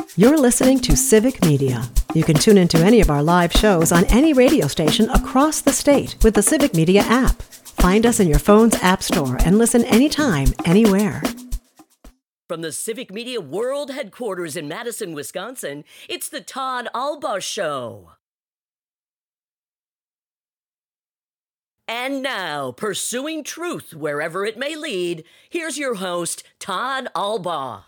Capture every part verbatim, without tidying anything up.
You're listening to Civic Media. You can tune into any of our live shows on any radio station across the state with the Civic Media app. Find us in your phone's app store and listen anytime, anywhere. From the Civic Media World Headquarters in Madison, Wisconsin, it's the Todd Alba Show. And now, pursuing truth wherever it may lead, here's your host, Todd Alba.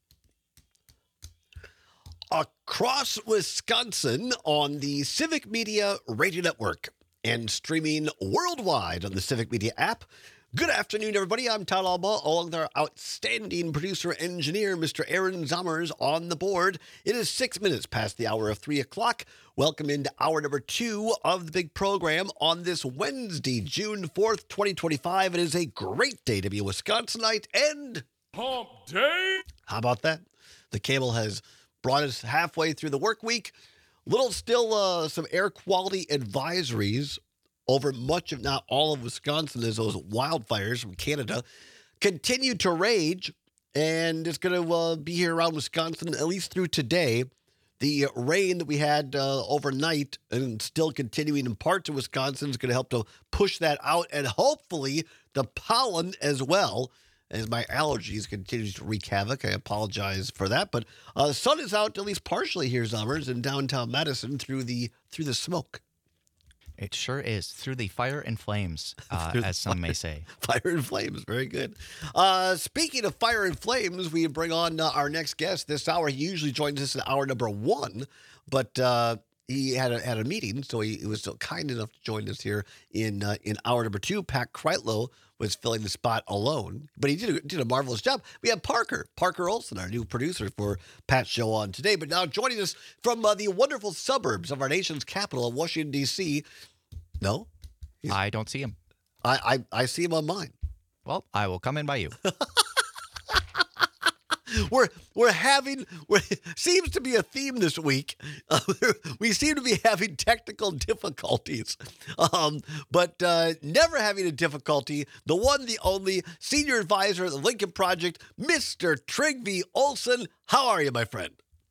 Across Wisconsin on the Civic Media Radio Network and streaming worldwide on the Civic Media app. Good afternoon, everybody. I'm Todd Alba, along with our outstanding producer-engineer, Mister Aaron Zommers, on the board. It is six minutes past the hour of three o'clock. Welcome into hour number two of the big program on this Wednesday, June fourth, twenty twenty-five. It is a great day to be a Wisconsinite and... Hump Day! How about that? The cable has brought us halfway through the work week. Little still uh, some air quality advisories over much, if not all, of Wisconsin as those wildfires from Canada continue to rage, and it's going to uh, be here around Wisconsin at least through today. The rain that we had uh, overnight and still continuing in parts of Wisconsin is going to help to push that out, and hopefully the pollen as well, as my allergies continue to wreak havoc. I apologize for that, but uh, the sun is out at least partially here, Zommers, in downtown Madison through the through the smoke. It sure is. Through the fire and flames, uh, as some fire, may say. Fire and flames. Very good. Uh, speaking of fire and flames, we bring on uh, our next guest this hour. He usually joins us in hour number one, but uh, he had a, had a meeting, so he, he was so kind enough to join us here in uh, in hour number two. Pat Kreitlow was filling the spot alone, but he did a, did a marvelous job. We have Parker, Parker Olson, our new producer for Pat's show on today, but now joining us from uh, the wonderful suburbs of our nation's capital, Washington, D C. No? He's, I don't see him. I, I, I see him on mine. Well, I will come in by you. We're we're having we're, seems to be a theme this week. Uh, we seem to be having technical difficulties, um, but uh, never having a difficulty. The one, the only senior advisor at the Lincoln Project, Mister Trygve Olson. How are you, my friend?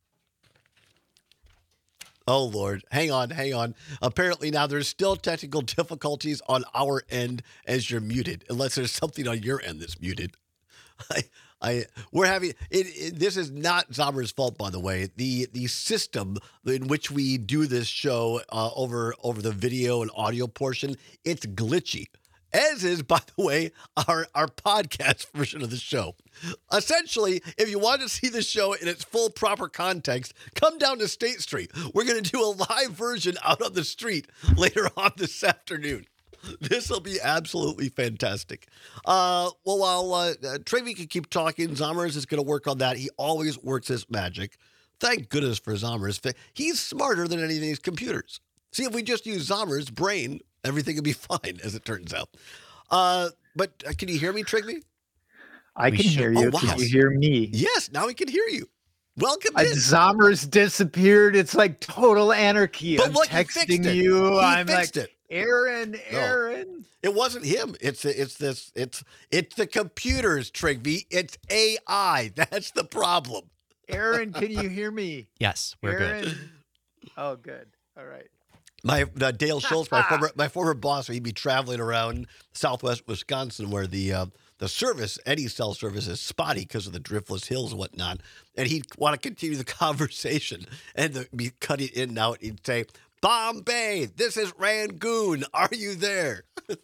Oh, Lord. Hang on, hang on. Apparently now there's still technical difficulties on our end as you're muted, unless there's something on your end that's muted. I, I, we're having it, it. This is not Zommers' fault, by the way. The the system in which we do this show uh, over over the video and audio portion, it's glitchy. As is, by the way, our our podcast version of the show. Essentially, if you want to see the show in its full proper context, come down to State Street. We're going to do a live version out on the street later on this afternoon. This will be absolutely fantastic. Uh, well, while uh, uh, Trygve can keep talking, Zommers is going to work on that. He always works his magic. Thank goodness for Zommers. He's smarter than any of these computers. See, if we just use Zommers' brain, everything would be fine, as it turns out. Uh, but uh, can you hear me, Trygve? I We can should- hear you. Oh, wow. Can you hear me? Yes, now we can hear you. Welcome Uh, in. Zommers disappeared. It's like total anarchy. But I'm look, he fixed texting it. you. He I'm fixed like, it. Aaron, Aaron. It wasn't him. It's it's this. It's it's the computers, Trygve. It's A I. That's the problem. Aaron, can you hear me? Yes, we're Aaron. good. Oh, good. All right. My uh, Dale Schultz, my former my former boss, he'd be traveling around Southwest Wisconsin, where the uh, the service, any cell service, is spotty because of the driftless hills and whatnot. And he'd want to continue the conversation and the, be cutting in and out. He'd say, "Bombay, this is Rangoon. Are you there?"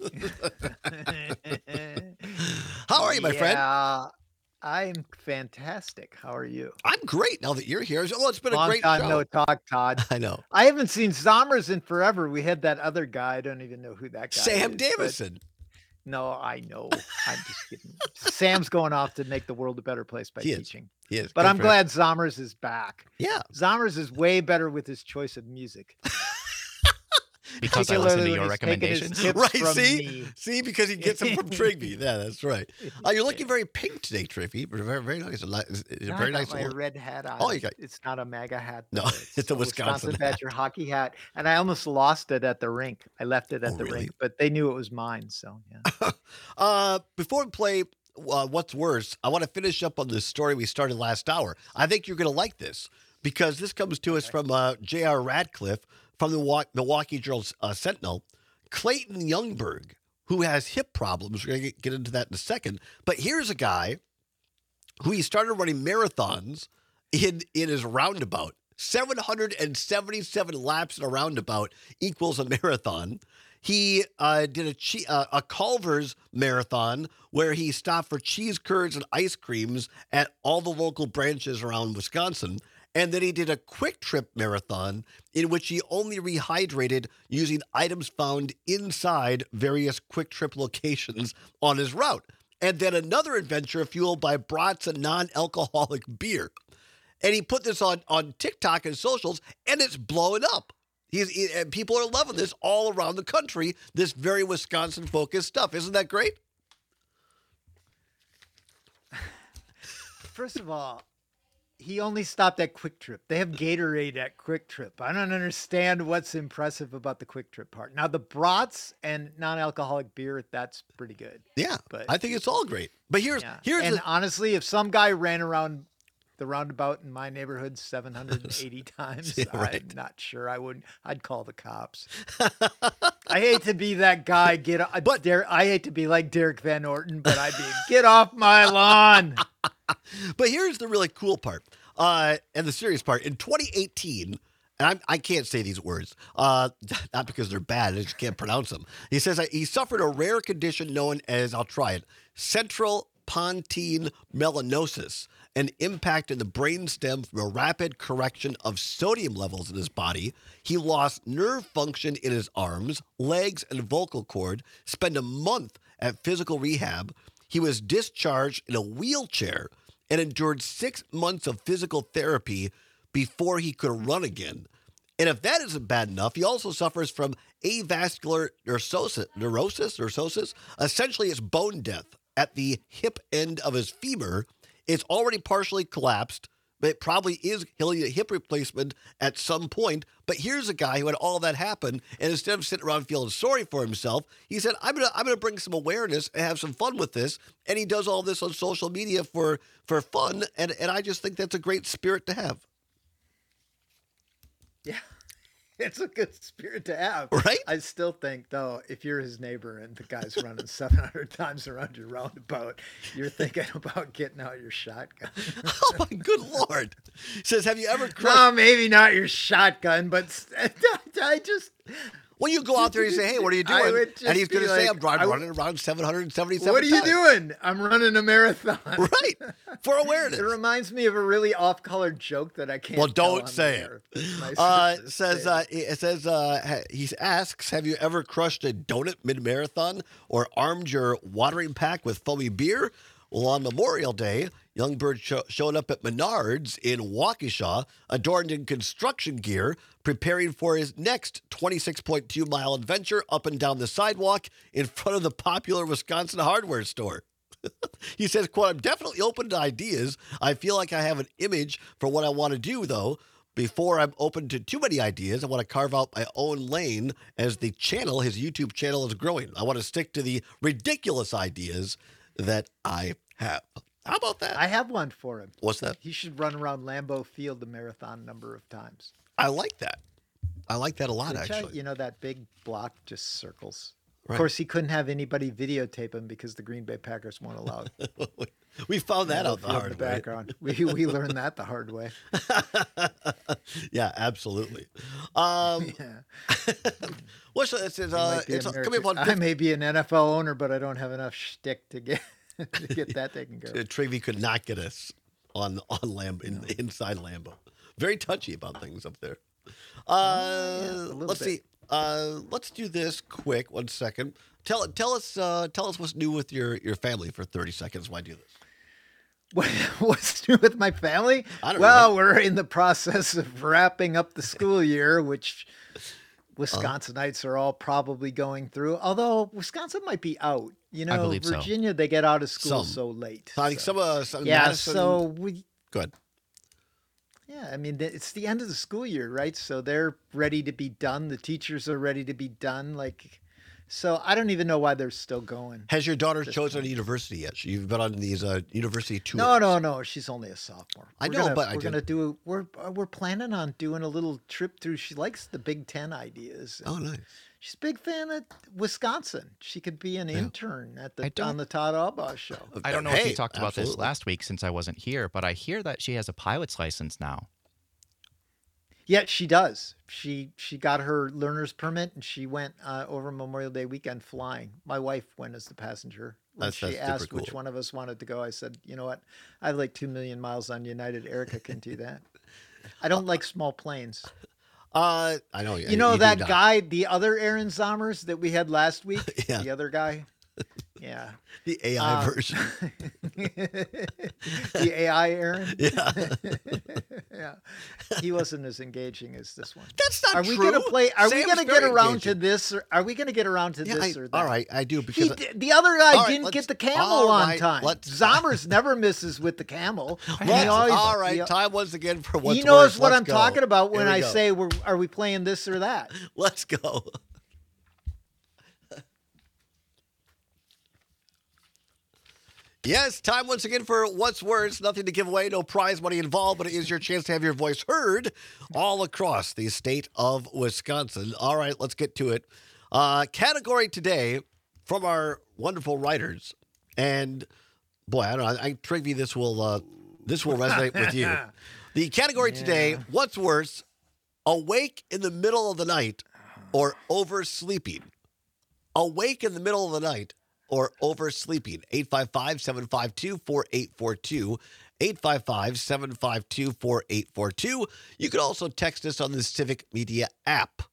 How are you, my friend? Yeah, I'm fantastic. How are you? I'm great now that you're here. Oh, it's been a Long great time show. no talk, Todd. I know. I haven't seen Zommers in forever. We had that other guy. I don't even know who that guy Sam is. but- Davison. No, I know. I'm just kidding. Sam's going off to make the world a better place by He is. teaching. He is. But Good I'm for him. glad Zommers is back. Yeah. Zommers is way better with his choice of music. Because I listened to Particularly your when he's taking his recommendations. tips Right, from see? me. See, because he gets them from Trygve. Yeah, that's right. Uh, you're looking very pink today, Trygve. Very, very nice. It's a it's a No, I very got nice. my little- red hat on. Oh, you got- It's not a MAGA hat. No, though. it's a Wisconsin hat. Badger hockey hat. And I almost lost it at the rink. I left it at Oh, the really? rink, but they knew it was mine. So, yeah. Uh, before we play uh, What's Worse, I want to finish up on the story we started last hour. I think you're going to like this because this comes to us from uh, J R. Radcliffe from the Wa- Milwaukee Journal uh, Sentinel. Clayton Youngberg, who has hip problems. We're going to get into that in a second. But here's a guy who he started running marathons in, in his roundabout. seven hundred seventy-seven laps in a roundabout equals a marathon. He uh, did a, che- uh, a Culver's marathon where he stopped for cheese curds and ice creams at all the local branches around Wisconsin. And then he did a Quick Trip marathon in which he only rehydrated using items found inside various Quick Trip locations on his route. And then another adventure fueled by brats and non-alcoholic beer. And he put this on, on TikTok and socials, and it's blowing up. He's he, and people are loving this all around the country, this very Wisconsin-focused stuff. Isn't that great? First of all, he only stopped at Quick Trip. They have Gatorade at Quick Trip. I don't understand what's impressive about the Quick Trip part. Now, the brats and non-alcoholic beer, that's pretty good. Yeah, But I think it's all great. But here's yeah. here's and the, honestly, if some guy ran around the roundabout in my neighborhood seven hundred eighty times, Yeah, right. I'm not sure I wouldn't. I'd call the cops. I hate to be that guy. Get but But- Der- I hate to be like Derek Van Orton, but I'd be get off my lawn. But here's the really cool part, uh, and the serious part. In twenty eighteen, and I'm, I can't say these words, uh, not because they're bad, I just can't pronounce them. He says that he suffered a rare condition known as, I'll try it, central pontine melanosis, an impact in the brainstem from a rapid correction of sodium levels in his body. He lost nerve function in his arms, legs, and vocal cord, spent a month at physical rehab. He was discharged in a wheelchair and endured six months of physical therapy before he could run again. And if that isn't bad enough, he also suffers from avascular neurosis, neurosis, neurosis. Essentially, it's bone death at the hip end of his femur. It's already partially collapsed, but it probably is he'll need a hip replacement at some point. But here's a guy who had all that happen, and instead of sitting around feeling sorry for himself, he said, I'm gonna I'm gonna bring some awareness and have some fun with this. And he does all this on social media for for fun, and, and I just think that's a great spirit to have. Yeah, it's a good spirit to have. Right? I still think, though, if you're his neighbor and the guy's running seven hundred times around your roundabout, you're thinking about getting out your shotgun. Oh my good Lord. He says, have you ever crushed No, maybe not your shotgun, but st- I just... when you go out there and you say, hey, what are you I doing? would just And he's be gonna say, like, I'm driving I- running around seven hundred seventy-seven What are you times. doing? I'm running a marathon. Right. For awareness. It reminds me of a really off-color joke that I can't. Well, tell don't on say the it. air. My Uh, sister says said uh, it says uh, ha- he asks, have you ever crushed a donut mid-marathon or armed your watering pack with foamy beer? Well, on Memorial Day, Youngberg sho- showed up at Menards in Waukesha, adorned in construction gear, preparing for his next twenty-six point two mile adventure up and down the sidewalk in front of the popular Wisconsin hardware store. He says, quote, I'm definitely open to ideas. I feel like I have an image for what I want to do, though. Before I'm open to too many ideas, I want to carve out my own lane as the channel, his YouTube channel, is growing. I want to stick to the ridiculous ideas that I have. How about that? I have one for him. What's that? He should run around Lambeau Field the marathon number of times. I like that. I like that a lot, Which I- actually. you know, that big block just circles. Right. Of course, he couldn't have anybody videotape him because the Green Bay Packers weren't allowed. We found that Lambeau out the Field in hard the way. background. We we learned that the hard way. Yeah, absolutely. Um, Yeah. what's it says? He Uh, might be it's American- coming up on I may be an N F L owner, but I don't have enough shtick to get to get that taken care Uh, of. Trivy could not get us on on Lambo in, inside Lambo. Very touchy about things up there. Uh, little let's bit. see. Uh, let's do this quick. One second. Tell tell us uh, tell us what's new with your, your family for thirty seconds. Why do this? What, what's new with my family? I don't well, know. we're in the process of wrapping up the school year, which Wisconsinites are all probably going through. Although Wisconsin might be out. You know, believe so. Virginia, they get out of school Some. so late. I think so- some uh, some yeah, Madison. so we Good. Yeah, I mean, th- it's the end of the school year, right? So they're ready to be done. The teachers are ready to be done. Like, So I don't even know why they're still going. Has your daughter chosen a university yet? You've been on these uh, university tours. No, no, no. She's only a sophomore. I We're know, gonna, but I we're did- gonna do. We're we're planning on doing a little trip through. She likes the Big Ten ideas. Oh, nice. She's a big fan of Wisconsin. She could be an intern at I the don't- on the Todd Albaugh show. I don't know Hey, if you talked about this absolutely. last week since I wasn't here, but I hear that she has a pilot's license now. Yeah, she does. She she got her learner's permit and she went uh, over Memorial Day weekend flying. My wife went as the passenger. When That's- she that's super asked which cool. one of us wanted to go, I said, you know what? I have like two million miles on United. Erica can do that. I don't like small planes. Uh, I know. You know do that not. guy, the other Aaron Zommers that we had last week? Yeah. The other guy? Yeah. The A I Uh, version. The A I Aaron? Yeah. Yeah. He wasn't as engaging as this one. That's not Are true. we gonna play? Are we Sam's gonna get very around engaging. to this? Or are we gonna get around to Yeah, this I- or that? all right, I do He, because d- the other guy All right, didn't let's- get the camel all on right, time. let's- Zommers never misses with the camel. He Let's- always- all right, he- time once again for what's he knows worse. what Let's I'm go. talking about when Here we I go. say we're are we playing this or that? Let's go. Yes, time once again for What's Worse. Nothing to give away, no prize money involved, but it is your chance to have your voice heard all across the state of Wisconsin. All right, let's get to it. Uh, category today from our wonderful writers, and boy, I don't know. I, I Trigby, this will uh, this will resonate with you. The category today: What's worse, awake in the middle of the night or oversleeping? Awake in the middle of the night or oversleeping. eight five five, seven five two, four eight four two. eight five five, seven five two, four eight four two. You can also text us on the Civic Media app.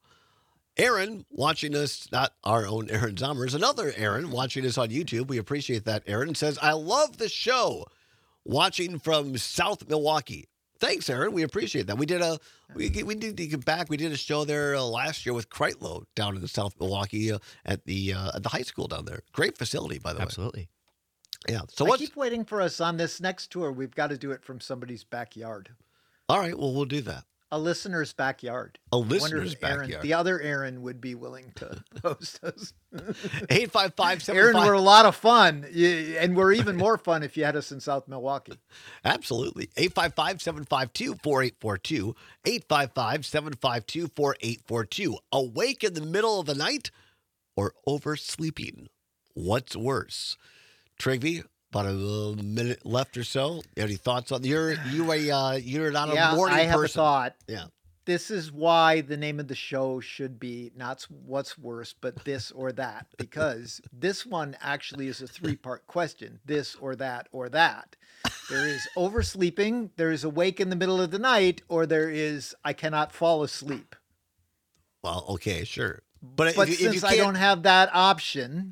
Aaron watching us, not our own Aaron Zommers, another Aaron watching us on YouTube. We appreciate that, Aaron. Says, I love the show. Watching from South Milwaukee. Thanks, Aaron. We appreciate that. We did a we we did to get back. We did a show there uh, last year with Kreitlow down in South Milwaukee uh, at the uh, at the high school down there. Great facility, by the Absolutely. way. Yeah. So I what's keep waiting for us on this next tour. We've got to do it from somebody's backyard. all right? Well, we'll do that. A listener's backyard. A I wonder if listener's Aaron, backyard. the other Aaron would be willing to host us. Eight five five seven Aaron, five. we're a lot of fun, y- and we're even more fun if you had us in South Milwaukee. Absolutely. eight five five, seven five two, four eight four two. eight five five, seven five two, four eight four two. Awake in the middle of the night or oversleeping? What's worse? Trigby, about a little minute left or so. You have any thoughts on you're you a uh, you're not yeah, a morning I have person. a thought. Yeah. This is why the name of the show should be not what's worse, but this or that, because this one actually is a three-part question: this or that or that. There is oversleeping, there is awake in the middle of the night, or there is I cannot fall asleep. Well, okay, sure. But, But if you, if since you I can't, don't have that option,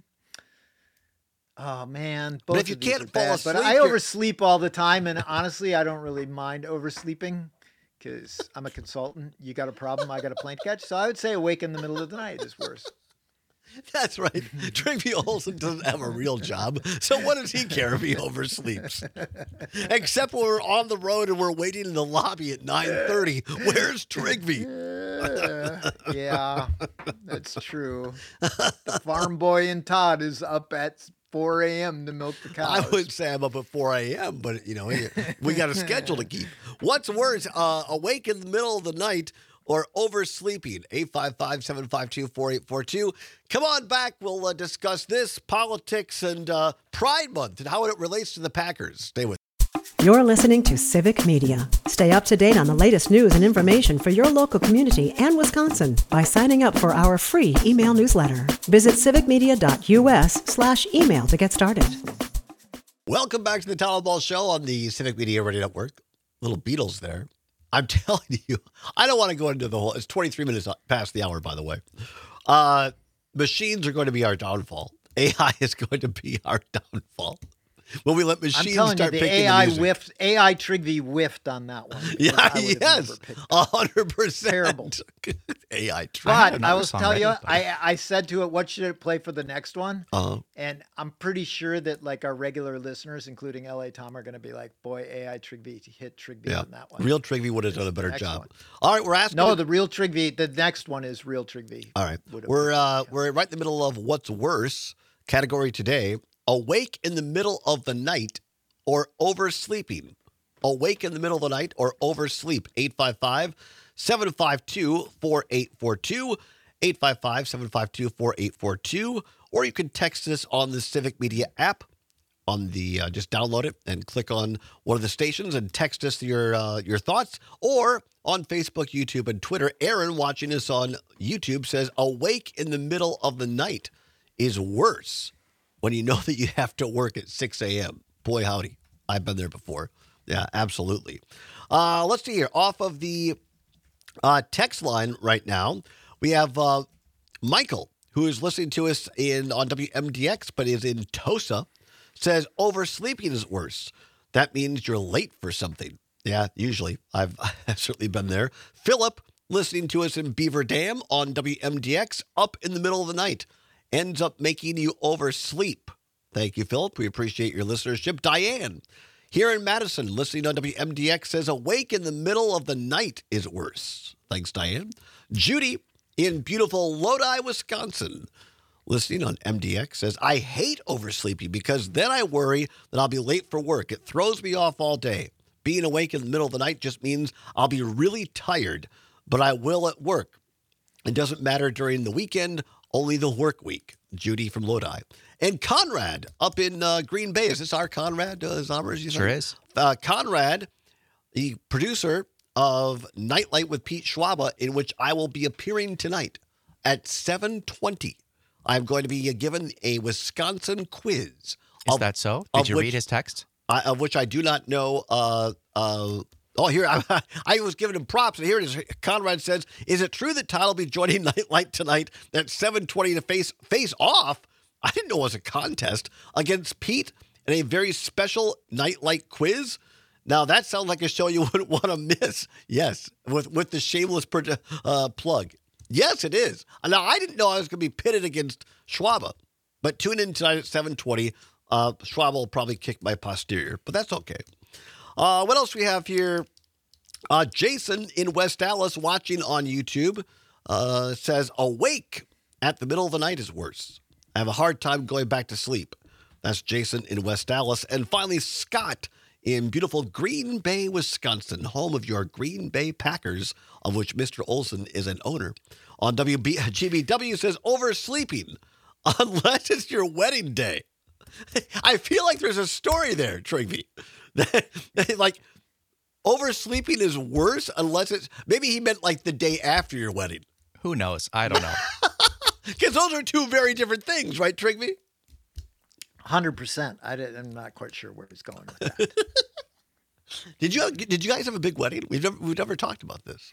oh man, both if you of these can't are fall bad. asleep, but I you're- oversleep all the time, and honestly, I don't really mind oversleeping because I'm a consultant. You got a problem, I got a plane to catch. So I would say awake in the middle of the night is worse. that's right. Trigby Olson doesn't have a real job, so what does he care if he oversleeps? Except when we're on the road and we're waiting in the lobby at nine thirty. Where's Trigby? Uh, yeah, that's true. The farm boy in Todd is up at four a.m. to milk the cows. I would say I'm up at four a.m., but, you know, we got a schedule to keep. What's worse, uh, awake in the middle of the night or oversleeping? eight five five, seven five two, four eight four two. Come on back. We'll uh, discuss this, politics, and uh, Pride Month and how it relates to the Packers. Stay with us. You're listening to Civic Media. Stay up to date on the latest news and information for your local community and Wisconsin by signing up for our free email newsletter. Visit civicmedia.us slash email to get started. Welcome back to the Town Ball Show on the Civic Media Radio Network. Little Beatles there. I'm telling you, I don't want to go into the whole, it's twenty-three minutes past the hour, by the way. Uh, machines are going to be our downfall. A I is going to be our downfall. when we let I'm machines telling you, start the picking A I the music. whiffed. A I Trigby whiffed on that one. because Yeah, I would have yes, never picked it. a hundred percent. Terrible. A I I trick. had But I another will song tell ready, you, but- I I said to it, "What should it play for the next one?" Uh, And I'm pretty sure that like our regular listeners, including L A Tom, are going to be like, "Boy, A I Trigby hit Trigby yeah, on that one." real Trigby would have done a better Next job. one. All right, we're asking. No, the real Trigby. The next one is real Trigby. All right, Would have we're been- uh, yeah. we're right in the middle of what's worse category today: awake in the middle of the night or oversleeping. Awake in the middle of the night or oversleep. eight five five, seven five two, four eight four two, eight five five, seven five two, four eight four two, or you can text us on the Civic Media app. On the uh, just download it and click on one of the stations and text us your uh, your thoughts, or on Facebook, YouTube, and Twitter. Aaron, watching us on YouTube, says awake in the middle of the night is worse when you know that you have to work at six a.m. Boy, howdy. I've been there before. Yeah, absolutely. Uh, let's see here. Off of the uh, text line right now, we have uh, Michael, who is listening to us in on W M D X, but is in Tosa, says oversleeping is worse. That means you're late for something. Yeah, usually. I've, I've certainly been there. Philip, listening to us in Beaver Dam on W M D X, up in the middle of the night, ends up making you oversleep. Thank you, Philip. We appreciate your listenership. Diane, here in Madison, listening on W M D X, says awake in the middle of the night is worse. Thanks, Diane. Judy, in beautiful Lodi, Wisconsin, listening on M D X, says, I hate oversleeping because then I worry that I'll be late for work. It throws me off all day. Being awake in the middle of the night just means I'll be really tired, but I will at work. It doesn't matter during the weekend, only the work week. Judy from Lodi. And Conrad up in uh, Green Bay. Is this our Conrad uh, Zommers? You Sure think? is. Uh, Conrad, the producer of Nightlight with Pete Schwaba, in which I will be appearing tonight at seven twenty. I'm going to be given a Wisconsin quiz. Is of, that so? of Did you which- read his text? I, of which I do not know. Uh, uh, oh, here, I, I was giving him props, and here it is. Conrad says, is it true that Todd will be joining Nightlight tonight at seven twenty to face face off? I didn't know it was a contest against Pete in a very special Nightlight quiz. Now, that sounds like a show you wouldn't want to miss. Yes, with, with the shameless per, uh, plug. Yes, it is. Now, I didn't know I was going to be pitted against Schwaba, but tune in tonight at seven twenty. Uh, Schwab will probably kick my posterior, but that's okay. Uh, what else we have here? Uh, Jason in West Dallas watching on YouTube uh, says, awake at the middle of the night is worse. I have a hard time going back to sleep. That's Jason in West Dallas. And finally, Scott in beautiful Green Bay, Wisconsin, home of your Green Bay Packers, of which Mister Olson is an owner. On W B G B W says, oversleeping, unless it's your wedding day. I feel like there's a story there, Trigby. Like, oversleeping is worse unless it's, maybe he meant like the day after your wedding. Who knows? I don't know. Because those are two very different things, right, Trigby? one hundred percent. I did, I'm not quite sure where he's going with that. Did you did you guys have a big wedding? We've never we've never talked about this.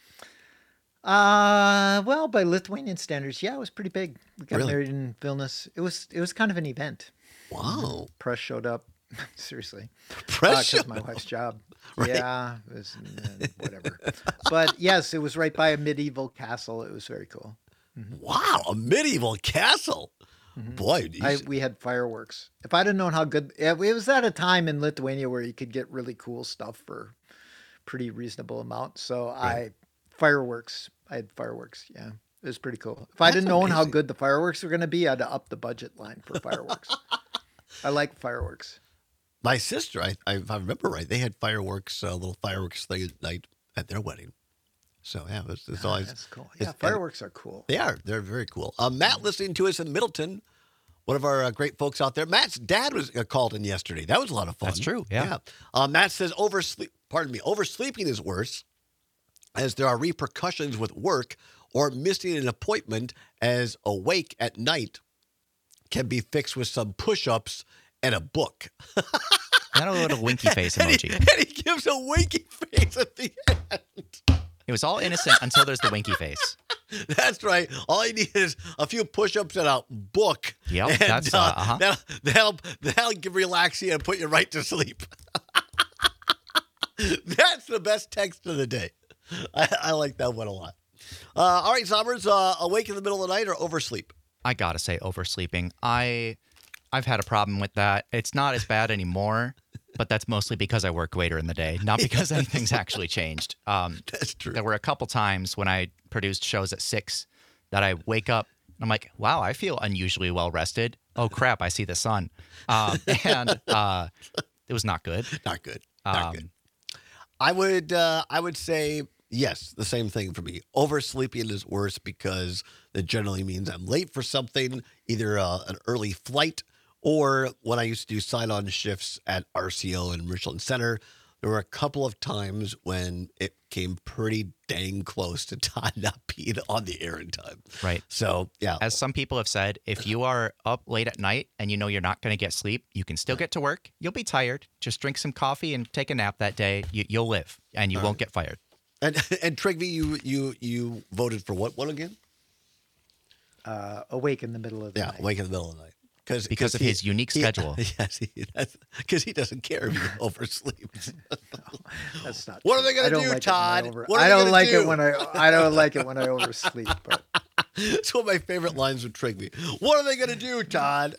Uh, well, by Lithuanian standards, yeah, it was pretty big. We got Really? married in Vilnius. It was it was kind of an event. Wow, Press showed up. Seriously. press Because show. my wife's job. Right. Yeah, it was uh, whatever. But yes, it was right by a medieval castle. It was very cool. Wow, a medieval castle. Boy, you I, s- we had fireworks. If I'd have known how good it was at a time in Lithuania where you could get really cool stuff for pretty reasonable amount. So I fireworks. I had fireworks. Yeah, it was pretty cool. If I'd have That's known how amazing. good the fireworks were going to be, I'd have upped the budget line for fireworks. I like fireworks. my sister, I, I if I remember right, they had fireworks, a little fireworks thing at night at their wedding. So yeah, it's, it's Ah, always that's cool. it's- Yeah, fireworks are cool. They are. They're very cool. Uh, Matt listening to us in Middleton, one of our uh, great folks out there. Matt's dad was uh, called in yesterday. That was a lot of fun. That's true, yeah. Uh, Matt says oversleep. Pardon me. Oversleeping is worse, as there are repercussions with work or missing an appointment. As awake at night can be fixed with some push-ups and a book. Not a little winky face And he, emoji. and he gives a winky face at the end. It was all innocent until there's the winky face. That's right. All you need is a few push-ups and a book. Yep, and, that's, uh, uh, uh-huh. that'll, that'll, that'll relax you and put you right to sleep. That's the best text of the day. I, I like that one a lot. Uh, all right, Sommers, uh, awake in the middle of the night or oversleep? I gotta say, oversleeping. I, I've had a problem with that. It's not as bad anymore, but that's mostly because I work later in the day, not because anything's actually changed. Um, That's true. There were a couple times when I produced shows at six that I wake up and I'm like, wow, I feel unusually well rested. Oh crap, I see the sun, um, and uh, it was not good. Not good. Not Um, good. I would uh, I would say yes, the same thing for me. Oversleeping is worse because that generally means I'm late for something, either uh, an early flight or when I used to do sign-on shifts at R C O and Richland Center. There were a couple of times when it came pretty dang close to Todd not being on the air in time. Right. So, yeah. As some people have said, if you are up late at night and you know you're not going to get sleep, you can still get to work. You'll be tired. Just drink some coffee and take a nap that day. You, you'll live and you All won't right. get fired. And, and Trigby, you, you, you voted for what one again? Uh, awake in the middle of the Yeah, night. wake in the middle of the night. Cause, Because 'cause of he- his unique he- schedule. Yes, because he doesn't care if he oversleeps. That's not. What are true. they gonna I don't do, like it when I Todd? over- What are I they don't gonna like do? it when I. I don't like it when I oversleep. But It's one of my favorite lines with Trigby. What are they going to do, Todd?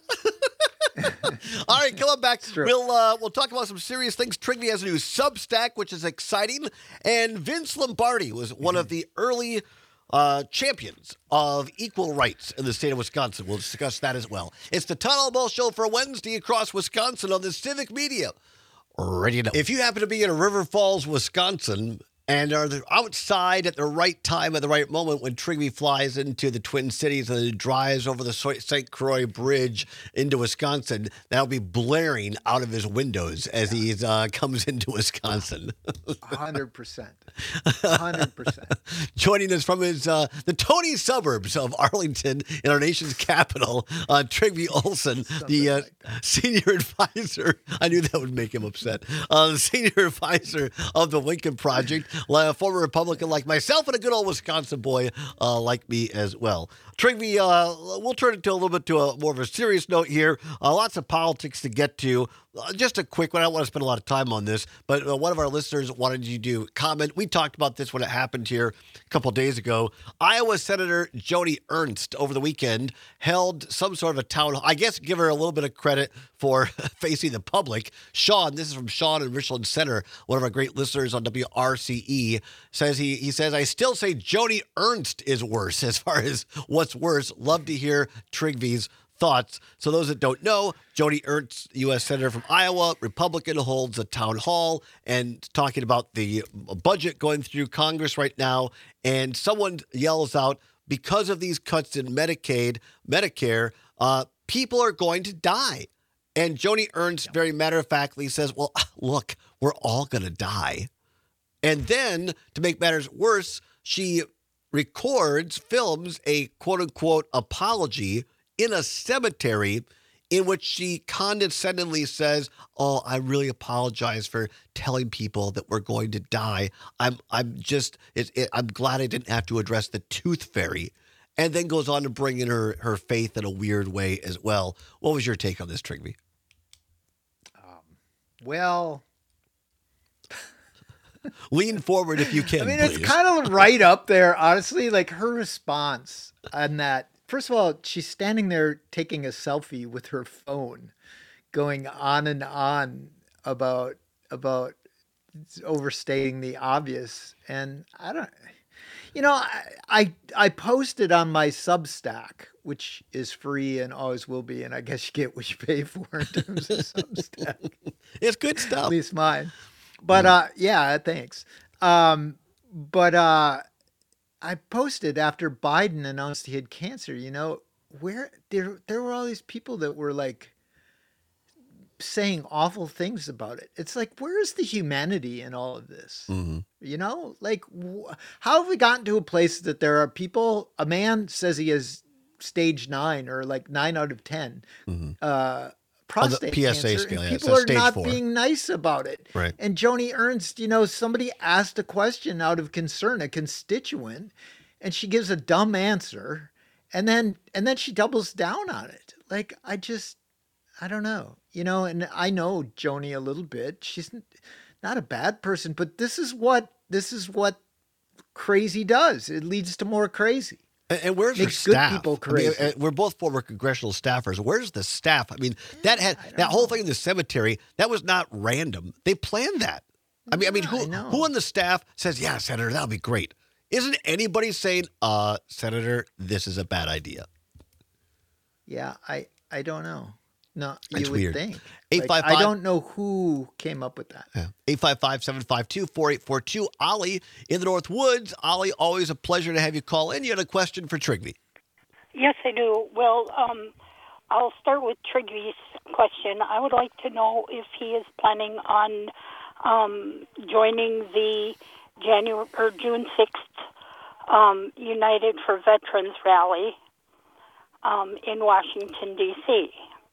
All right, coming back, true. we'll uh, we'll talk about some serious things. Trigby has a new Substack, which is exciting, and Vince Lombardi was one of the early uh, champions of equal rights in the state of Wisconsin. We'll discuss that as well. It's the Tunnel Ball Show for Wednesday across Wisconsin on the Civic Media Radio. If you happen to be in River Falls, Wisconsin, and are outside at the right time, at the right moment when Trigby flies into the Twin Cities and then drives over the Saint Croix Bridge into Wisconsin, that'll be blaring out of his windows as he uh, comes into Wisconsin. hundred percent, hundred percent. Joining us from his uh, the Tony suburbs of Arlington in our nation's capital, uh, Trigby Olson, the uh, like senior advisor. I knew that would make him upset. Uh, the senior advisor of the Lincoln Project, a former Republican like myself, and a good old Wisconsin boy uh, like me as well. Trigby, uh, we'll turn it to a little bit to a more of a serious note here. Uh, lots of politics to get to. Uh, just a quick one. I don't want to spend a lot of time on this, but uh, one of our listeners wanted you to comment. We talked about this when it happened here a couple of days ago. Iowa Senator Joni Ernst over the weekend held some sort of a town hall. I guess give her a little bit of credit for facing the public. Sean, this is from Sean in Richland Center, one of our great listeners on W R C E, says he he says, I still say Joni Ernst is worse as far as what's worse. Love to hear Trigby's thoughts. So those that don't know, Joni Ernst, U S Senator from Iowa, Republican, holds a town hall and talking about the budget going through Congress right now. And someone yells out, because of these cuts in Medicaid, Medicare, uh, people are going to die. And Joni Ernst very matter-of-factly says, well, look, we're all going to die. And then, to make matters worse, she records, films a quote-unquote apology in a cemetery in which she condescendingly says, oh, I really apologize for telling people that we're going to die. I'm I'm just, it, it, I'm glad I didn't have to address the tooth fairy. And then goes on to bring in her, her faith in a weird way as well. What was your take on this, Trigby? Well, Lean forward if you can, I mean, please. it's kind of right up there, honestly. Like her response on that. First of all, she's standing there taking a selfie with her phone, going on and on about about overstating the obvious. And I don't, you know, I I, I posted on my Substack, which is free and always will be, and I guess you get what you pay for in terms of Substack. It's good stuff. At least mine. But uh yeah, thanks. Um but uh I posted after Biden announced he had cancer, you know, where there there were all these people that were like saying awful things about it. It's like, where is the humanity in all of this? Mm-hmm. You know, like wh- how have we gotten to a place that there are people, a man says he has stage nine or like nine out of ten, Mm-hmm. uh prostate P S A cancer, scale, and yeah, people so are stage not four. being nice about it. Right. And Joni Ernst, you know, somebody asked a question out of concern, a constituent, and she gives a dumb answer, and then and then she doubles down on it. Like, I just, I don't know, you know. And I know Joni a little bit. She's not a bad person, but this is what this is what crazy does. It leads to more crazy. And, and where's her Makes good staff? people I mean, crazy. uh, we're both former congressional staffers. Where's the staff? I mean, that had that whole thing in the cemetery. That was not random. They planned that. I mean, I mean, Yeah, who I know. who on the staff says, "Yeah, Senator, that'll be great"? Isn't anybody saying, "Uh, Senator, this is a bad idea"? Yeah, I I don't know. No, It's you would weird. think. eight Like, five five I don't know who came up with that. Yeah. eight five five, seven five two, four eight four two. Ollie in the North Woods. Ollie, always a pleasure to have you call in. You had a question for Trigby. Yes, I do. Well, um, I'll start with Trigby's question. I would like to know if he is planning on um, joining the January or June sixth um, United for Veterans rally um, in Washington, D C.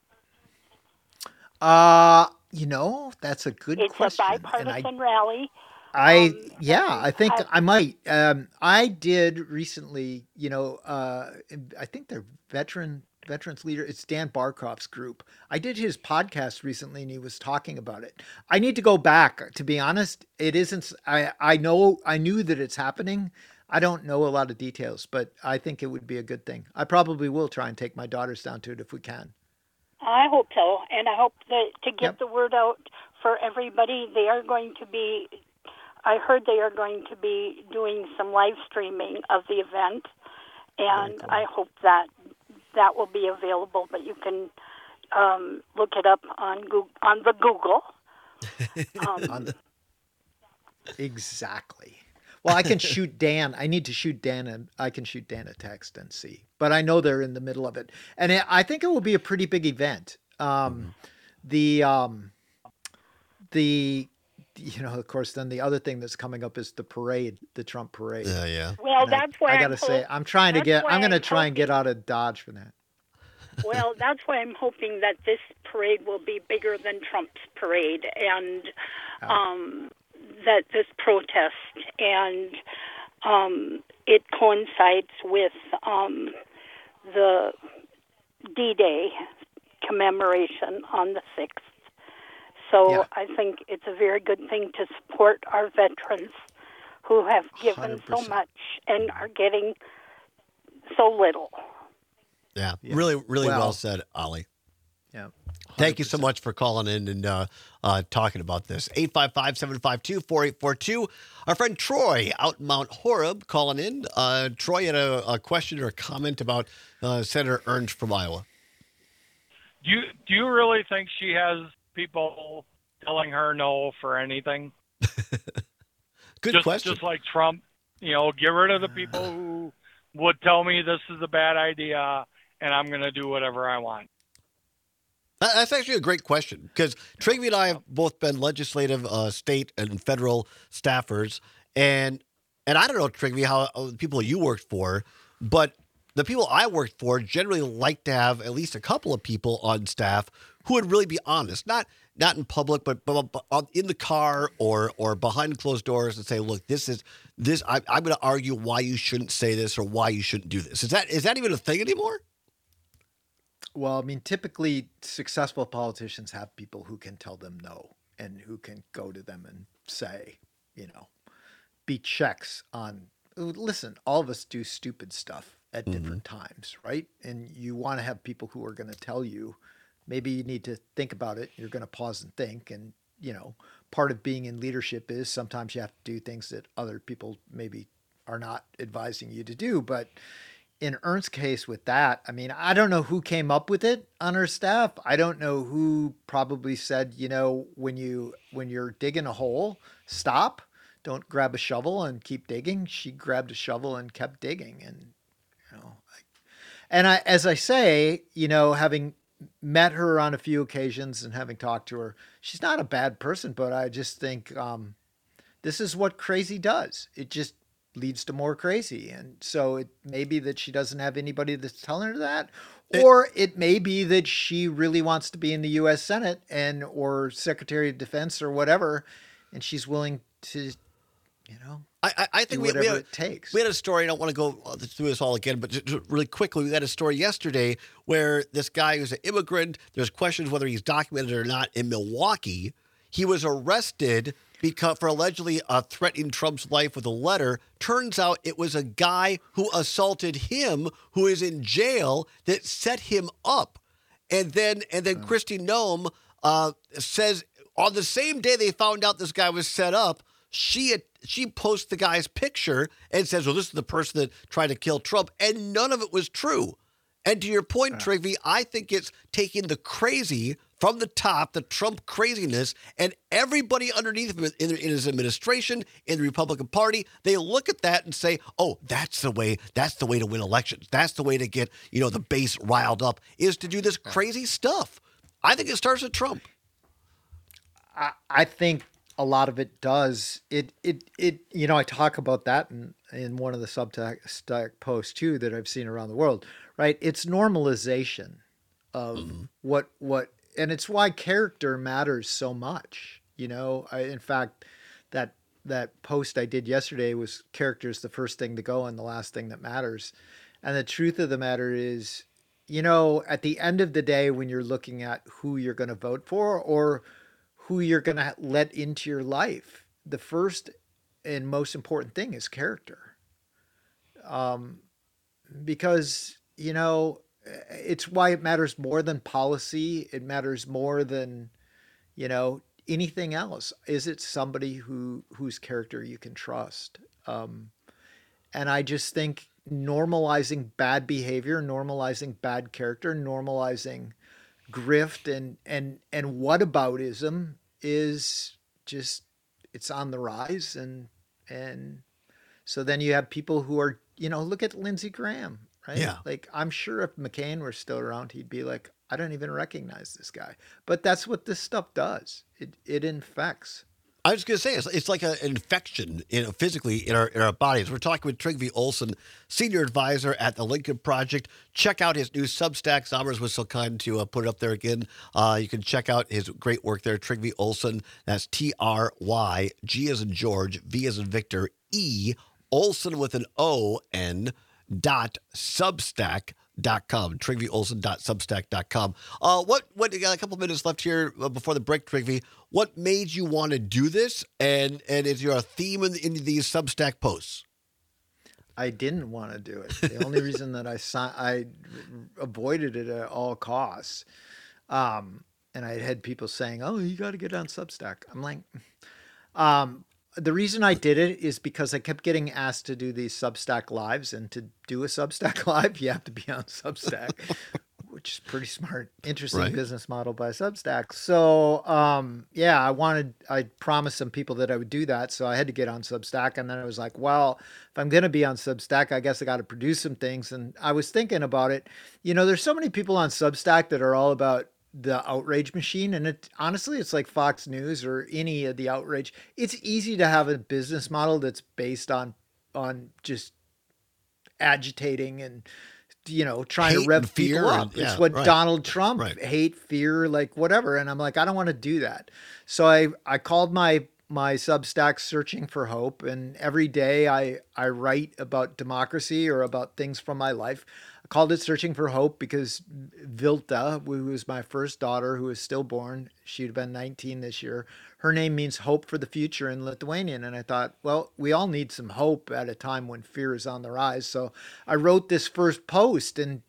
Uh, you know, that's a good It's question. a And I bipartisan rally. I Um, yeah, and I think I- I might. Um, I did recently. You know, uh, I think the veteran veterans leader. It's Dan Barkoff's group. I did his podcast recently, and he was talking about it. I need to go back. To be honest, it isn't. I I know I knew that it's happening. I don't know a lot of details, but I think it would be a good thing. I probably will try and take my daughters down to it if we can. I hope so, and I hope that to get Yep. the word out for everybody, they are going to be. I heard they are going to be doing some live streaming of the event, and cool. I hope that that will be available. But you can um, look it up on Google, on the Google. Um, On the- Exactly. Well, I can shoot Dan. I need to shoot Dan, and I can shoot Dan a text and see. But I know they're in the middle of it, and it, I think it will be a pretty big event. Um, the um, the you know, of course, then the other thing that's coming up is the parade, the Trump parade. Yeah, yeah. well, And I- that's why I I'm gotta say, hope- I'm trying to that's get. why I'm gonna I'm try and get hoping- out of Dodge for that. Well, that's why I'm hoping that this parade will be bigger than Trump's parade, and um, that this protest and um, it coincides with um, the D-Day commemoration on the sixth. So Yeah. I think it's a very good thing to support our veterans who have given one hundred so percent. much and are getting so little. Yeah. Yeah. Really, really well, Well- said, Ollie. Yeah. Thank you so much for calling in and uh, uh, talking about this. eight five five, seven five two, four eight four two. Our friend Troy out in Mount Horeb calling in. Uh, Troy had a, a question or a comment about uh, Senator Ernst from Iowa. Do you do you really think she has people telling her no for anything? Good just, question. Just like Trump, you know, get rid of the people who would tell me this is a bad idea and I'm going to do whatever I want. That- That's actually a great question because Trigby and I have both been legislative, uh, state, and federal staffers, and and I don't know, Trigby, how uh, the people you worked for, but the people I worked for generally like to have at least a couple of people on staff who would really be honest, not not in public, but, but, but in the car or or behind closed doors, and say, look, this is this. I, I'm going to argue why you shouldn't say this or why you shouldn't do this. Is that is that even a thing anymore? Well, I mean, typically successful politicians have people who can tell them no and who can go to them and say, you know, be checks on. Listen, all of us do stupid stuff at different times, right? And you want to have people who are going to tell you, maybe you need to think about it. You're going to pause and think. And, you know, part of being in leadership is sometimes you have to do things that other people maybe are not advising you to do. But in Ernst's case with that, I mean, I don't know who came up with it on her staff. I don't know who probably said, you know, when you when you're digging a hole, stop. Don't grab a shovel and keep digging. She grabbed a shovel and kept digging. And, you know, and I, as I say, you know, having met her on a few occasions and having talked to her, she's not a bad person, but I just think um, this is what crazy does. It just leads to more crazy. And so it may be that she doesn't have anybody that's telling her that, or it may be that she really wants to be in the U S Senate and, or Secretary of Defense or whatever. And she's willing to, you know, I, I, I think do we, whatever we had, it takes. We had a story. I don't want to go through this all again, but just really quickly, we had a story yesterday where this guy who's an immigrant, there's questions whether he's documented or not in Milwaukee. He was arrested because for allegedly uh, threatening Trump's life with a letter. Turns out it was a guy who assaulted him, who is in jail, that set him up. And then, and then oh. Kristi Noem uh, says on the same day they found out this guy was set up, she she posts the guy's picture and says, well, this is the person that tried to kill Trump. And none of it was true. And to your point, yeah. Trygve, I think it's taking the crazy from the top, the Trump craziness, and everybody underneath him in, in his administration, in the Republican Party, they look at that and say, oh, that's the way, that's the way to win elections. That's the way to get, you know, the base riled up, is to do this crazy stuff. I think it starts with Trump. I, I think a lot of it does. It, it, it, you know, I talk about that in, in one of the Substack posts too that I've seen around the world, right? It's normalization of mm-hmm. what, what, and it's why character matters so much. You know, I, in fact, that, that post I did yesterday was character's the first thing to go and the last thing that matters. And the truth of the matter is, you know, at the end of the day, when you're looking at who you're going to vote for or who you're going to let into your life, the first and most important thing is character. Um, because, you know, it's why it matters more than policy. It matters more than, you know, anything else. Is it somebody who, whose character you can trust? Um, and I just think normalizing bad behavior, normalizing bad character, normalizing grift and and and whataboutism is just, it's on the rise. And and so then you have people who are, you know, look at Lindsey Graham, right? Yeah. Like, I'm sure if McCain were still around, he'd be like, I don't even recognize this guy. But that's what this stuff does. It it infects. I was going to say, it's, it's like a, an infection, you know, physically in our in our bodies. We're talking with Trygve Olsen, Senior Advisor at the Lincoln Project. Check out his new Substack. Zommers was so kind to uh, put it up there again. Uh, you can check out his great work there, Trygve Olsen. That's T R Y, G as in George, V as in Victor, E, Olsen with an O, N, dot Substack. Dot com, Trygve Olsen dot Substack dot com. Uh, what, what, you got a couple minutes left here before the break, Trygve. What made you want to do this? And, and is there a theme in, in these Substack posts? I didn't want to do it. The only reason that I I avoided it at all costs. Um, and I had people saying, oh, you got to get on Substack. I'm like, um, the reason I did it is because I kept getting asked to do these Substack lives, and to do a Substack live, you have to be on Substack, which is pretty smart, interesting right. business model by Substack. So, um, yeah, I wanted, I promised some people that I would do that. So I had to get on Substack. And then I was like, well, if I'm going to be on Substack, I guess I got to produce some things. And I was thinking about it. You know, there's so many people on Substack that are all about the outrage machine. And it honestly, it's like Fox News or any of the outrage. It's easy to have a business model that's based on, on just agitating and, you know, trying hate to rev people up. And, yeah, it's what right. Donald Trump, right. hate, fear, like whatever. And I'm like, I don't want to do that. So I, I called my, my Substack Searching for Hope. And every day I, I write about democracy or about things from my life. I called it Searching for Hope because Vilta, who was my first daughter, who was stillborn, she'd have been nineteen this year. Her name means hope for the future in Lithuanian. And I thought, well, we all need some hope at a time when fear is on the rise. So I wrote this first post, and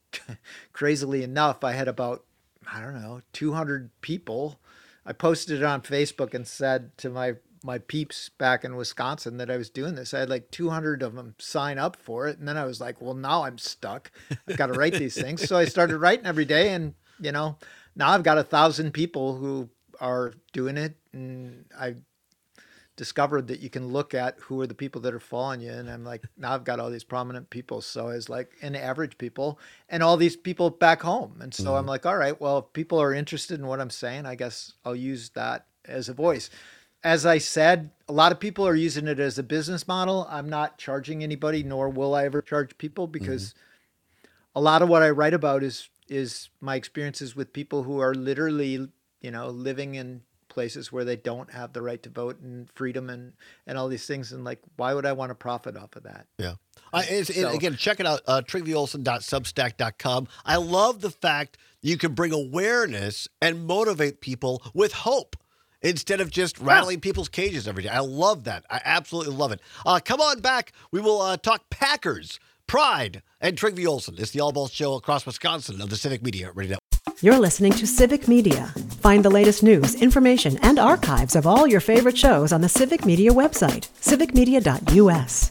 crazily enough, I had about, I don't know, two hundred people. I posted it on Facebook and said to my my peeps back in Wisconsin that I was doing this. I had like two hundred of them sign up for it. And then I was like, well, now I'm stuck. I've got to write these things. So I started writing every day. And, you know, now I've got a thousand people who are doing it. And I discovered that you can look at who are the people that are following you. And I'm like, now I've got all these prominent people. So it's like an average people and all these people back home. And so mm-hmm. I'm like, all right, well, if people are interested in what I'm saying, I guess I'll use that as a voice. As I said, a lot of people are using it as a business model. I'm not charging anybody, nor will I ever charge people, because mm-hmm. a lot of what I write about is, is my experiences with people who are literally, you know, living in places where they don't have the right to vote and freedom and, and all these things. And like, why would I want to profit off of that? Yeah. Uh, it's, it, So- again, check it out, uh, trygve olson dot substack dot com. I love the fact you can bring awareness and motivate people with hope instead of just rattling people's cages every day. I love that. I absolutely love it. Uh, come on back. We will uh, talk Packers, Pride, and Trygve Olson. It's the All Balls Show across Wisconsin of the Civic Media Radio Network. You're listening to Civic Media. Find the latest news, information, and archives of all your favorite shows on the Civic Media website, civic media dot u s.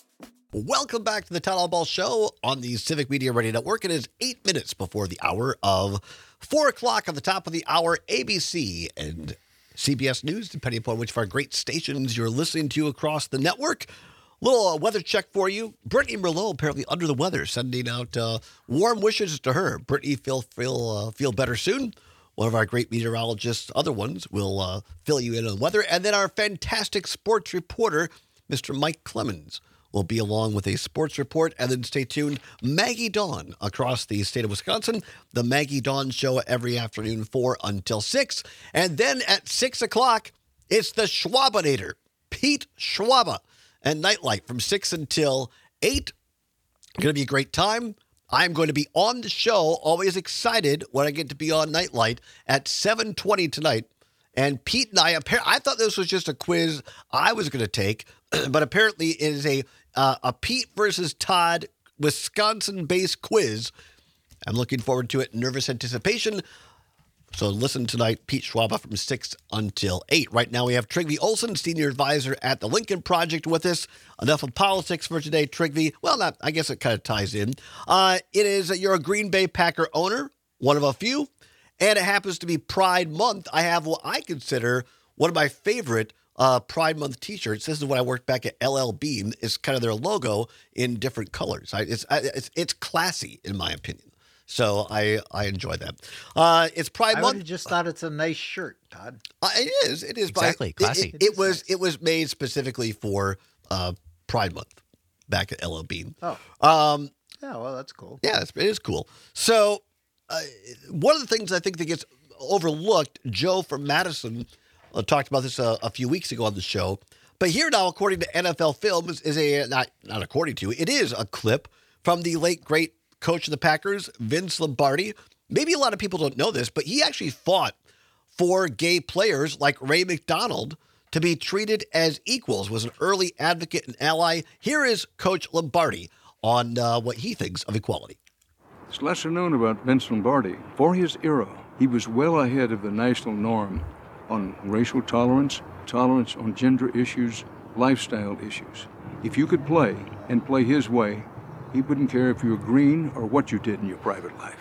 Welcome back to the Town Hall Ball Show on the Civic Media Radio Network. It is eight minutes before the hour of four o'clock. On the top of the hour, A B C and C B S News, depending upon which of our great stations you're listening to across the network. Little uh, weather check for you. Brittany Merlot apparently under the weather, sending out uh, warm wishes to her. Brittany, feel feel uh, feel better soon. One of our great meteorologists, other ones, will uh, fill you in on weather. And then our fantastic sports reporter, Mister Mike Clemens, will be along with a sports report. And then stay tuned, Maggie Dawn across the state of Wisconsin. The Maggie Dawn Show every afternoon, four until six. And then at six o'clock, it's the Schwabinator, Pete Schwaba, and Nightlight from six until eight. Going to be a great time. I'm going to be on the show, always excited when I get to be on Nightlight at seven twenty tonight. And Pete and I, I thought this was just a quiz I was going to take, but apparently it is a uh, a Pete versus Todd Wisconsin-based quiz. I'm looking forward to it. Nervous anticipation. So listen tonight, Pete Schwaba from six until eight. Right now we have Trygve Olson, Senior Advisor at the Lincoln Project with us. Enough of politics for today, Trygve. Well, not, I guess it kind of ties in. Uh, it is, you're a Green Bay Packer owner, one of a few, and it happens to be Pride Month. I have what I consider one of my favorite uh, Pride Month t-shirts. This is when I worked back at L L Bean. It's kind of their logo in different colors. I, it's, I, it's, it's classy, in my opinion. So I, I enjoy that. Uh, it's Pride I Month. would have just thought it's a nice shirt, Todd. Uh, it is. It is by- Exactly, classy. It, it, It it is was. nice. It was made specifically for uh, Pride Month, back at L L Bean. Oh, Um, yeah, well, that's cool. yeah, it's, it is cool. So uh, one of the things I think that gets overlooked, Joe from Madison uh, talked about this uh, a few weeks ago on the show. But here now, according to N F L Films, is a not not according to it is a clip from the late great coach of the Packers, Vince Lombardi. Maybe a lot of people don't know this, but he actually fought for gay players like Ray McDonald to be treated as equals, was an early advocate and ally. Here is Coach Lombardi on uh, what he thinks of equality. It's lesser known about Vince Lombardi. For his era, he was well ahead of the national norm on racial tolerance, tolerance on gender issues, lifestyle issues. If you could play and play his way, he wouldn't care if you were green or what you did in your private life.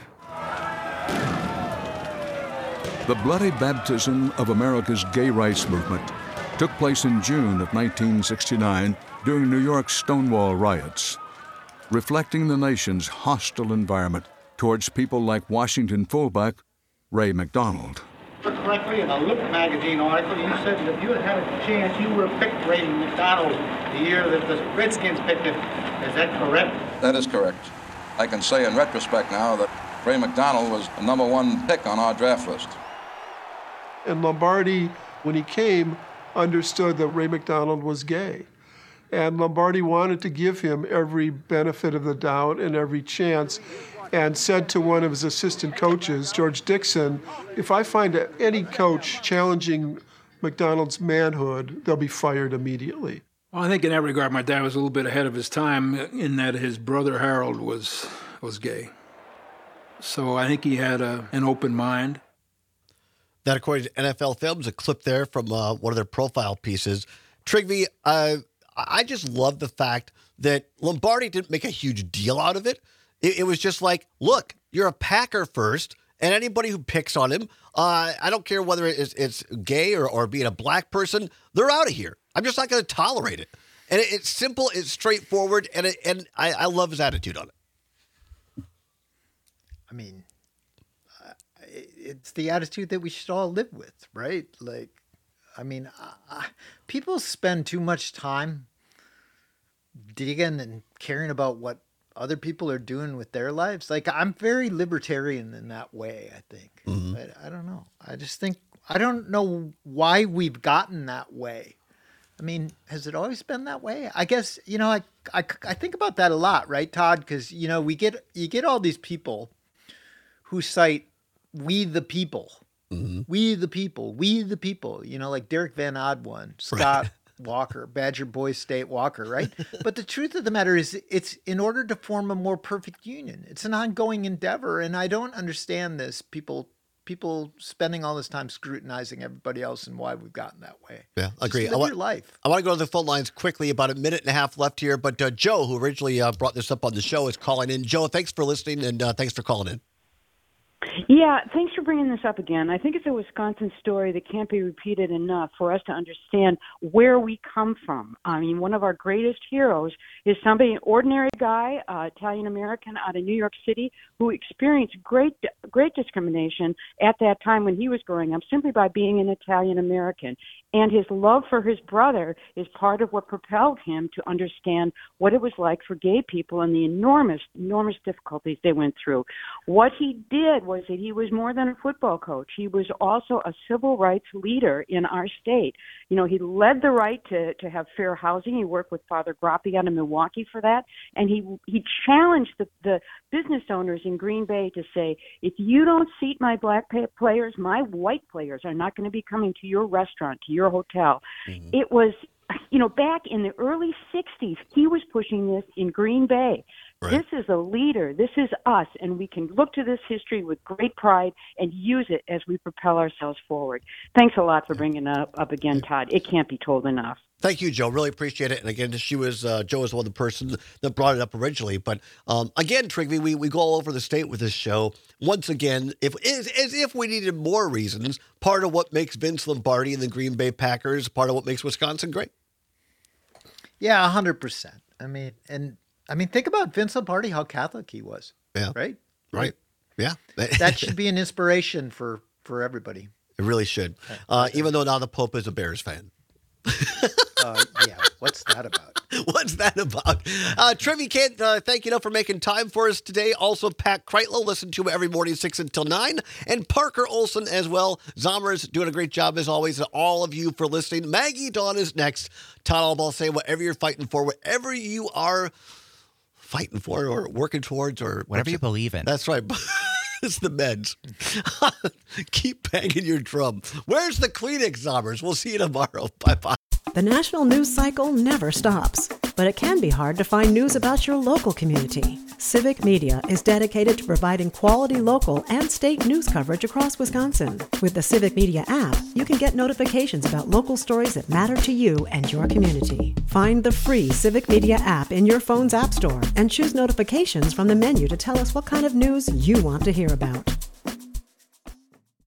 The bloody baptism of America's gay rights movement took place in June of nineteen sixty-nine during New York's Stonewall riots, reflecting the nation's hostile environment towards people like Washington fullback Ray McDonald. Correctly, in a Look magazine article, you said that if you had had a chance, you would have picked Ray McDonald the year that the Redskins picked him. Is that correct? That is correct. I can say in retrospect now that Ray McDonald was the number one pick on our draft list. And Lombardi, when he came, understood that Ray McDonald was gay. And Lombardi wanted to give him every benefit of the doubt and every chance, and said to one of his assistant coaches, George Dixon, if I find any coach challenging McDonald's manhood, they'll be fired immediately. Well, I think in that regard, my dad was a little bit ahead of his time in that his brother Harold was was gay. So I think he had a, an open mind. That, according to N F L Films, a clip there from uh, one of their profile pieces. Trygve, uh, I just love the fact that Lombardi didn't make a huge deal out of it. It, it was just like, look, you're a Packer first, and anybody who picks on him, uh, I don't care whether it's, it's gay or, or being a black person, they're out of here. I'm just not going to tolerate it. And it, it's simple, it's straightforward, and it, and I, I love his attitude on it. I mean, uh, it's the attitude that we should all live with, right? Like, I mean, uh, people spend too much time digging and caring about what other people are doing with their lives. Like, I'm very libertarian in that way, I think. Mm-hmm. But I don't know. I just think I don't know why we've gotten that way. I mean, has it always been that way? I guess, you know, I, I, I think about that a lot, right, Todd? Because, you know, we get, you get all these people who cite we the people, mm-hmm. we the people, we the people, you know, like Derek Van Oddone, Scott right. Walker, Badger Boys State Walker, right? But the truth of the matter is it's in order to form a more perfect union. It's an ongoing endeavor. And I don't understand this. People People spending all this time scrutinizing everybody else and why we've gotten that way. Yeah, agree. Just live I want, your life. I want to go to the phone lines quickly. About a minute and a half left here. But uh, Joe, who originally uh, brought this up on the show, is calling in. Joe, thanks for listening and uh, thanks for calling in. Yeah, thanks for bringing this up again. I think it's a Wisconsin story that can't be repeated enough for us to understand where we come from. I mean, one of our greatest heroes is somebody, an ordinary guy, uh, Italian-American out of New York City, who experienced great great discrimination at that time when he was growing up simply by being an Italian-American. And his love for his brother is part of what propelled him to understand what it was like for gay people and the enormous, enormous difficulties they went through. What he did was that he was more than a football coach. He was also a civil rights leader in our state. You know, he led the right to, to have fair housing. He worked with Father Grappi out of Milwaukee for that. And he he challenged the, the business owners in Green Bay to say, if you don't seat my black pay- players, my white players are not going to be coming to your restaurant, to your hotel. Mm-hmm. It was, you know, back in the early sixties, he was pushing this in Green Bay. Right. This is a leader. This is us, and we can look to this history with great pride and use it as we propel ourselves forward. Thanks a lot for bringing it up, up again, Todd. It can't be told enough. Thank you, Joe. Really appreciate it. And again, she was uh, Joe was one of the person that brought it up originally. But um, again, Trigby, we, we go all over the state with this show. Once again, if as, as if we needed more reasons, part of what makes Vince Lombardi and the Green Bay Packers, part of what makes Wisconsin great. Yeah, one hundred percent. I mean, and I mean, think about Vince Lombardi, how Catholic he was. Yeah. Right? Right. Yeah. That should be an inspiration for, for everybody. It really should. Uh, even though now the Pope is a Bears fan. uh, yeah. What's that about? What's that about? Uh, Trivy, can't uh, thank you enough for making time for us today. Also, Pat Kreitlow, listen to him every morning, six until nine. And Parker Olson as well. Zomer's doing a great job as always. And all of you for listening. Maggie Dawn is next. Todd Albaugh saying whatever you're fighting for, whatever you are fighting for or working towards or whatever you believe in. That's right. It's the meds. Keep banging your drum. Where's the Kleenex, Zomers? We'll see you tomorrow. Bye-bye. The national news cycle never stops, but it can be hard to find news about your local community. Civic Media is dedicated to providing quality local and state news coverage across Wisconsin. With the Civic Media app, you can get notifications about local stories that matter to you and your community. Find the free Civic Media app in your phone's app store and choose notifications from the menu to tell us what kind of news you want to hear about.